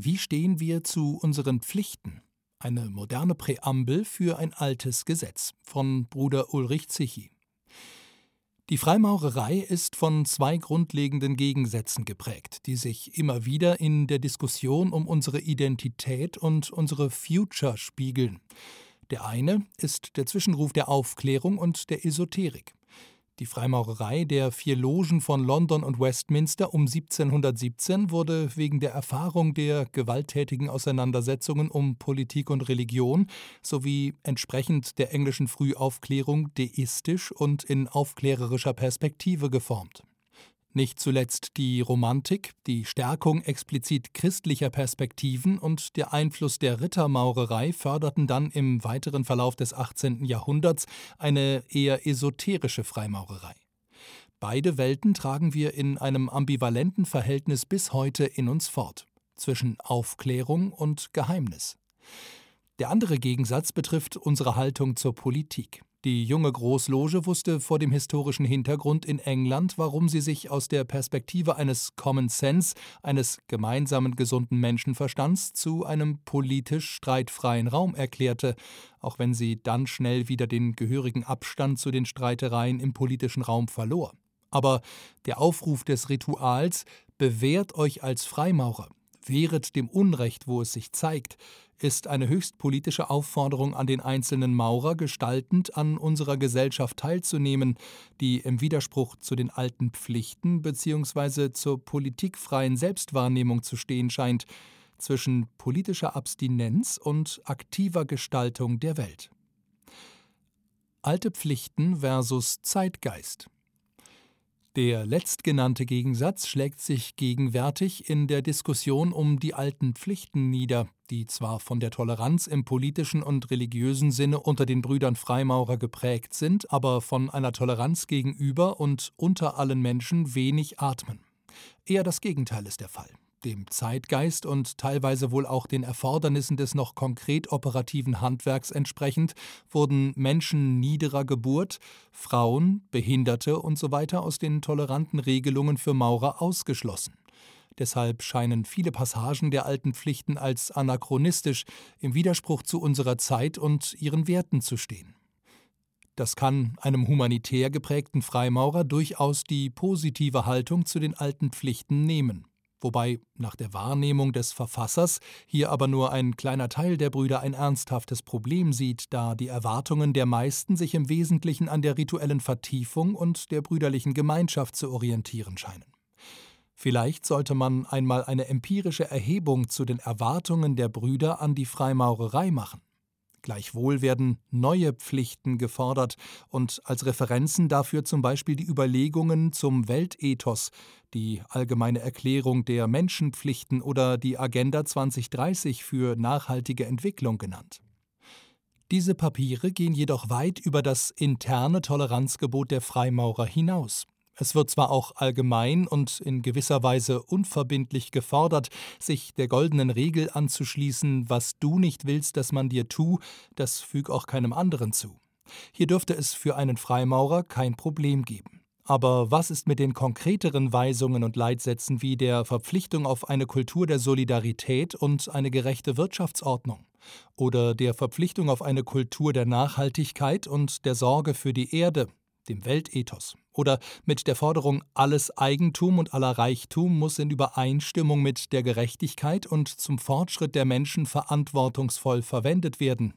Wie stehen wir zu unseren Pflichten? Eine moderne Präambel für ein altes Gesetz von Bruder Ulrich Zichy. Die Freimaurerei ist von zwei grundlegenden Gegensätzen geprägt, die sich immer wieder in der Diskussion um unsere Identität und unsere Future spiegeln. Der eine ist der Zwischenruf der Aufklärung und der Esoterik. Die Freimaurerei der 4 Logen von London und Westminster um 1717 wurde wegen der Erfahrung der gewalttätigen Auseinandersetzungen um Politik und Religion sowie entsprechend der englischen Frühaufklärung deistisch und in aufklärerischer Perspektive geformt. Nicht zuletzt die Romantik, die Stärkung explizit christlicher Perspektiven und der Einfluss der Rittermaurerei förderten dann im weiteren Verlauf des 18. Jahrhunderts eine eher esoterische Freimaurerei. Beide Welten tragen wir in einem ambivalenten Verhältnis bis heute in uns fort, zwischen Aufklärung und Geheimnis. Der andere Gegensatz betrifft unsere Haltung zur Politik. Die junge Großloge wusste vor dem historischen Hintergrund in England, warum sie sich aus der Perspektive eines Common Sense, eines gemeinsamen gesunden Menschenverstands, zu einem politisch streitfreien Raum erklärte, auch wenn sie dann schnell wieder den gehörigen Abstand zu den Streitereien im politischen Raum verlor. Aber der Aufruf des Rituals »Bewährt euch als Freimaurer«, wehret dem Unrecht, wo es sich zeigt, ist eine höchst politische Aufforderung an den einzelnen Maurer, gestaltend an unserer Gesellschaft teilzunehmen, die im Widerspruch zu den alten Pflichten bzw. zur politikfreien Selbstwahrnehmung zu stehen scheint, zwischen politischer Abstinenz und aktiver Gestaltung der Welt. Alte Pflichten versus Zeitgeist. Der letztgenannte Gegensatz schlägt sich gegenwärtig in der Diskussion um die alten Pflichten nieder, die zwar von der Toleranz im politischen und religiösen Sinne unter den Brüdern Freimaurer geprägt sind, aber von einer Toleranz gegenüber und unter allen Menschen wenig atmen. Eher das Gegenteil ist der Fall. Dem Zeitgeist und teilweise wohl auch den Erfordernissen des noch konkret operativen Handwerks entsprechend wurden Menschen niederer Geburt, Frauen, Behinderte usw. aus den toleranten Regelungen für Maurer ausgeschlossen. Deshalb scheinen viele Passagen der alten Pflichten als anachronistisch, im Widerspruch zu unserer Zeit und ihren Werten zu stehen. Das kann einem humanitär geprägten Freimaurer durchaus die positive Haltung zu den alten Pflichten nehmen. Wobei nach der Wahrnehmung des Verfassers hier aber nur ein kleiner Teil der Brüder ein ernsthaftes Problem sieht, da die Erwartungen der meisten sich im Wesentlichen an der rituellen Vertiefung und der brüderlichen Gemeinschaft zu orientieren scheinen. Vielleicht sollte man einmal eine empirische Erhebung zu den Erwartungen der Brüder an die Freimaurerei machen. Gleichwohl werden neue Pflichten gefordert und als Referenzen dafür zum Beispiel die Überlegungen zum Weltethos, die Allgemeine Erklärung der Menschenpflichten oder die Agenda 2030 für nachhaltige Entwicklung genannt. Diese Papiere gehen jedoch weit über das interne Toleranzgebot der Freimaurer hinaus. Es wird zwar auch allgemein und in gewisser Weise unverbindlich gefordert, sich der goldenen Regel anzuschließen, was du nicht willst, dass man dir tu, das füg auch keinem anderen zu. Hier dürfte es für einen Freimaurer kein Problem geben. Aber was ist mit den konkreteren Weisungen und Leitsätzen wie der Verpflichtung auf eine Kultur der Solidarität und eine gerechte Wirtschaftsordnung? Oder der Verpflichtung auf eine Kultur der Nachhaltigkeit und der Sorge für die Erde, dem Weltethos? Oder mit der Forderung, alles Eigentum und aller Reichtum muss in Übereinstimmung mit der Gerechtigkeit und zum Fortschritt der Menschen verantwortungsvoll verwendet werden?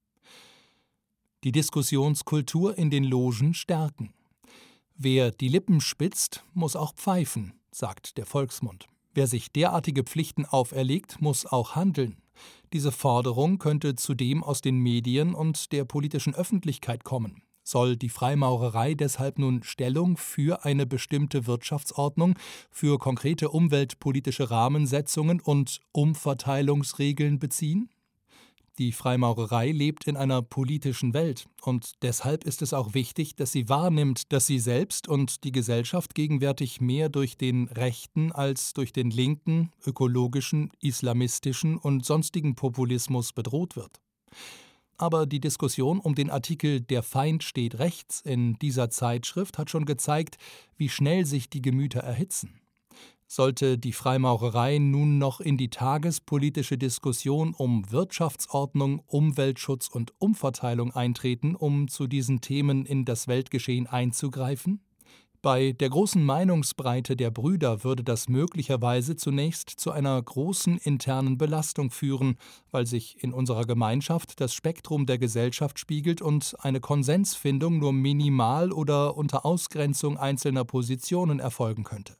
Die Diskussionskultur in den Logen stärken. Wer die Lippen spitzt, muss auch pfeifen, sagt der Volksmund. Wer sich derartige Pflichten auferlegt, muss auch handeln. Diese Forderung könnte zudem aus den Medien und der politischen Öffentlichkeit kommen. Soll die Freimaurerei deshalb nun Stellung für eine bestimmte Wirtschaftsordnung, für konkrete umweltpolitische Rahmensetzungen und Umverteilungsregeln beziehen? Die Freimaurerei lebt in einer politischen Welt und deshalb ist es auch wichtig, dass sie wahrnimmt, dass sie selbst und die Gesellschaft gegenwärtig mehr durch den rechten als durch den linken, ökologischen, islamistischen und sonstigen Populismus bedroht wird. Aber die Diskussion um den Artikel »Der Feind steht rechts« in dieser Zeitschrift hat schon gezeigt, wie schnell sich die Gemüter erhitzen. Sollte die Freimaurerei nun noch in die tagespolitische Diskussion um Wirtschaftsordnung, Umweltschutz und Umverteilung eintreten, um zu diesen Themen in das Weltgeschehen einzugreifen? Bei der großen Meinungsbreite der Brüder würde das möglicherweise zunächst zu einer großen internen Belastung führen, weil sich in unserer Gemeinschaft das Spektrum der Gesellschaft spiegelt und eine Konsensfindung nur minimal oder unter Ausgrenzung einzelner Positionen erfolgen könnte.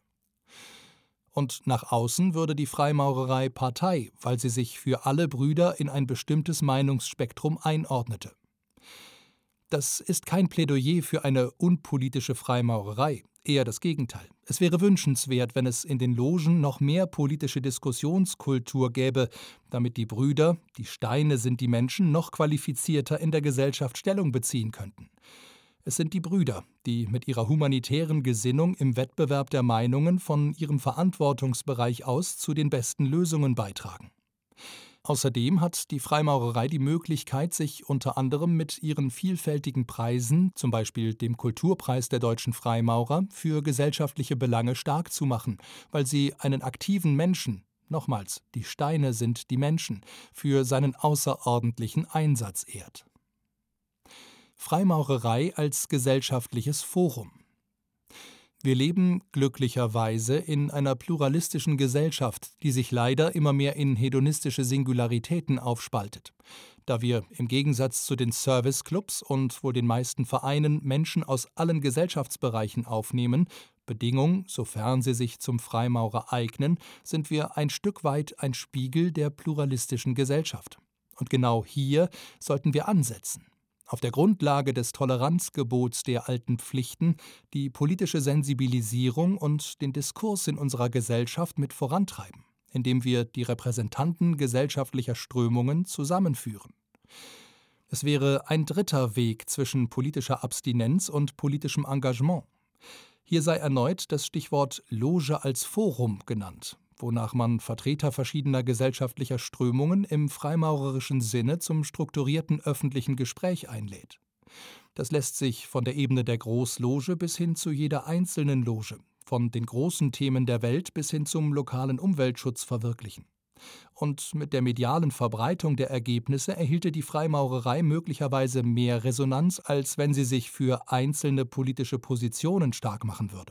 Und nach außen würde die Freimaurerei Partei, weil sie sich für alle Brüder in ein bestimmtes Meinungsspektrum einordnete. Das ist kein Plädoyer für eine unpolitische Freimaurerei, eher das Gegenteil. Es wäre wünschenswert, wenn es in den Logen noch mehr politische Diskussionskultur gäbe, damit die Brüder, die Steine sind die Menschen, noch qualifizierter in der Gesellschaft Stellung beziehen könnten. Es sind die Brüder, die mit ihrer humanitären Gesinnung im Wettbewerb der Meinungen von ihrem Verantwortungsbereich aus zu den besten Lösungen beitragen. Außerdem hat die Freimaurerei die Möglichkeit, sich unter anderem mit ihren vielfältigen Preisen, zum Beispiel dem Kulturpreis der deutschen Freimaurer, für gesellschaftliche Belange stark zu machen, weil sie einen aktiven Menschen, nochmals, die Steine sind die Menschen, für seinen außerordentlichen Einsatz ehrt. Freimaurerei als gesellschaftliches Forum. Wir leben glücklicherweise in einer pluralistischen Gesellschaft, die sich leider immer mehr in hedonistische Singularitäten aufspaltet. Da wir im Gegensatz zu den Serviceclubs und wohl den meisten Vereinen Menschen aus allen Gesellschaftsbereichen aufnehmen, Bedingung, sofern sie sich zum Freimaurer eignen, sind wir ein Stück weit ein Spiegel der pluralistischen Gesellschaft. Und genau hier sollten wir ansetzen. Auf der Grundlage des Toleranzgebots der alten Pflichten die politische Sensibilisierung und den Diskurs in unserer Gesellschaft mit vorantreiben, indem wir die Repräsentanten gesellschaftlicher Strömungen zusammenführen. Es wäre ein dritter Weg zwischen politischer Abstinenz und politischem Engagement. Hier sei erneut das Stichwort Loge als Forum genannt, wonach man Vertreter verschiedener gesellschaftlicher Strömungen im freimaurerischen Sinne zum strukturierten öffentlichen Gespräch einlädt. Das lässt sich von der Ebene der Großloge bis hin zu jeder einzelnen Loge, von den großen Themen der Welt bis hin zum lokalen Umweltschutz verwirklichen. Und mit der medialen Verbreitung der Ergebnisse erhielte die Freimaurerei möglicherweise mehr Resonanz, als wenn sie sich für einzelne politische Positionen stark machen würde.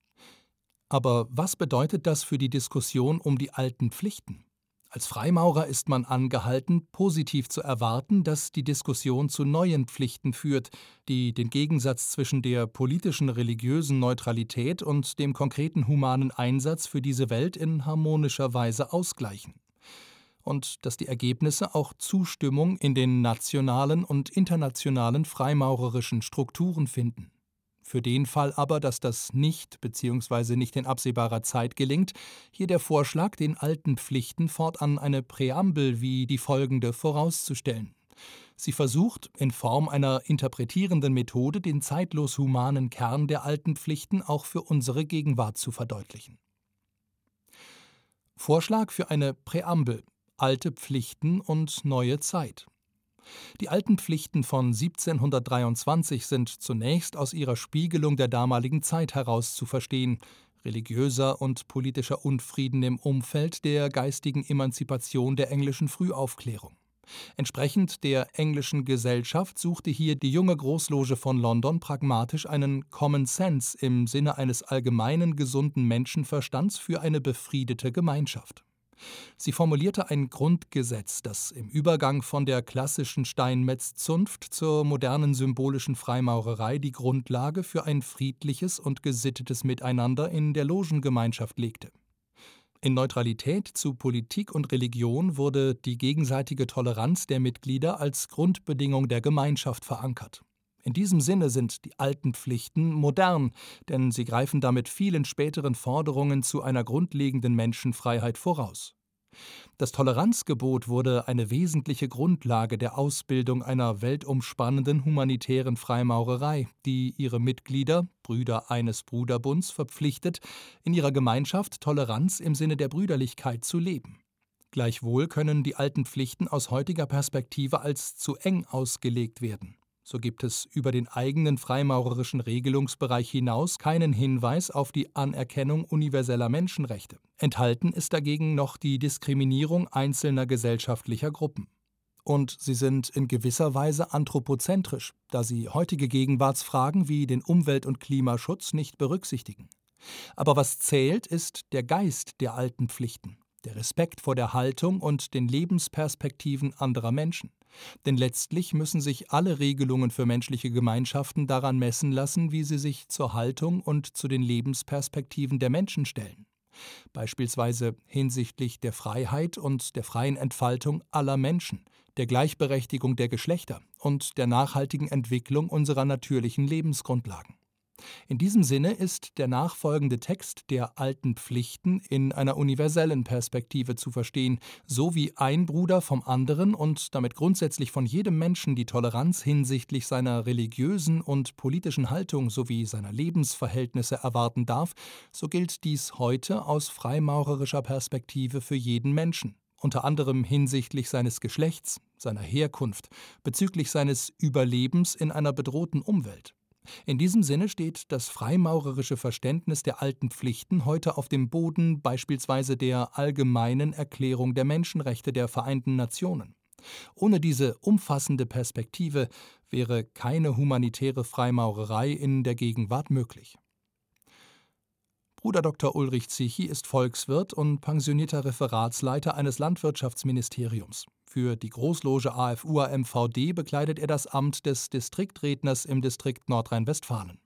Aber was bedeutet das für die Diskussion um die alten Pflichten? Als Freimaurer ist man angehalten, positiv zu erwarten, dass die Diskussion zu neuen Pflichten führt, die den Gegensatz zwischen der politischen religiösen Neutralität und dem konkreten humanen Einsatz für diese Welt in harmonischer Weise ausgleichen. Und dass die Ergebnisse auch Zustimmung in den nationalen und internationalen freimaurerischen Strukturen finden. Für den Fall aber, dass das nicht bzw. nicht in absehbarer Zeit gelingt, hier der Vorschlag, den alten Pflichten fortan eine Präambel wie die folgende vorauszustellen. Sie versucht, in Form einer interpretierenden Methode den zeitlos humanen Kern der alten Pflichten auch für unsere Gegenwart zu verdeutlichen. Vorschlag für eine Präambel: Alte Pflichten und neue Zeit. Die alten Pflichten von 1723 sind zunächst aus ihrer Spiegelung der damaligen Zeit heraus zu verstehen, religiöser und politischer Unfrieden im Umfeld der geistigen Emanzipation der englischen Frühaufklärung. Entsprechend der englischen Gesellschaft suchte hier die junge Großloge von London pragmatisch einen Common Sense im Sinne eines allgemeinen gesunden Menschenverstands für eine befriedete Gemeinschaft. Sie formulierte ein Grundgesetz, das im Übergang von der klassischen Steinmetzzunft zur modernen symbolischen Freimaurerei die Grundlage für ein friedliches und gesittetes Miteinander in der Logengemeinschaft legte. In Neutralität zu Politik und Religion wurde die gegenseitige Toleranz der Mitglieder als Grundbedingung der Gemeinschaft verankert. In diesem Sinne sind die alten Pflichten modern, denn sie greifen damit vielen späteren Forderungen zu einer grundlegenden Menschenfreiheit voraus. Das Toleranzgebot wurde eine wesentliche Grundlage der Ausbildung einer weltumspannenden humanitären Freimaurerei, die ihre Mitglieder, Brüder eines Bruderbunds, verpflichtet, in ihrer Gemeinschaft Toleranz im Sinne der Brüderlichkeit zu leben. Gleichwohl können die alten Pflichten aus heutiger Perspektive als zu eng ausgelegt werden. So gibt es über den eigenen freimaurerischen Regelungsbereich hinaus keinen Hinweis auf die Anerkennung universeller Menschenrechte. Enthalten ist dagegen noch die Diskriminierung einzelner gesellschaftlicher Gruppen. Und sie sind in gewisser Weise anthropozentrisch, da sie heutige Gegenwartsfragen wie den Umwelt- und Klimaschutz nicht berücksichtigen. Aber was zählt, ist der Geist der alten Pflichten, der Respekt vor der Haltung und den Lebensperspektiven anderer Menschen. Denn letztlich müssen sich alle Regelungen für menschliche Gemeinschaften daran messen lassen, wie sie sich zur Haltung und zu den Lebensperspektiven der Menschen stellen. Beispielsweise hinsichtlich der Freiheit und der freien Entfaltung aller Menschen, der Gleichberechtigung der Geschlechter und der nachhaltigen Entwicklung unserer natürlichen Lebensgrundlagen. In diesem Sinne ist der nachfolgende Text der alten Pflichten in einer universellen Perspektive zu verstehen, so wie ein Bruder vom anderen und damit grundsätzlich von jedem Menschen die Toleranz hinsichtlich seiner religiösen und politischen Haltung sowie seiner Lebensverhältnisse erwarten darf, so gilt dies heute aus freimaurerischer Perspektive für jeden Menschen, unter anderem hinsichtlich seines Geschlechts, seiner Herkunft, bezüglich seines Überlebens in einer bedrohten Umwelt. In diesem Sinne steht das freimaurerische Verständnis der alten Pflichten heute auf dem Boden beispielsweise der Allgemeinen Erklärung der Menschenrechte der Vereinten Nationen. Ohne diese umfassende Perspektive wäre keine humanitäre Freimaurerei in der Gegenwart möglich. Bruder Dr. Ulrich Zichy ist Volkswirt und pensionierter Referatsleiter eines Landwirtschaftsministeriums. Für die Großloge AFUA-MVD bekleidet er das Amt des Distriktredners im Distrikt Nordrhein-Westfalen.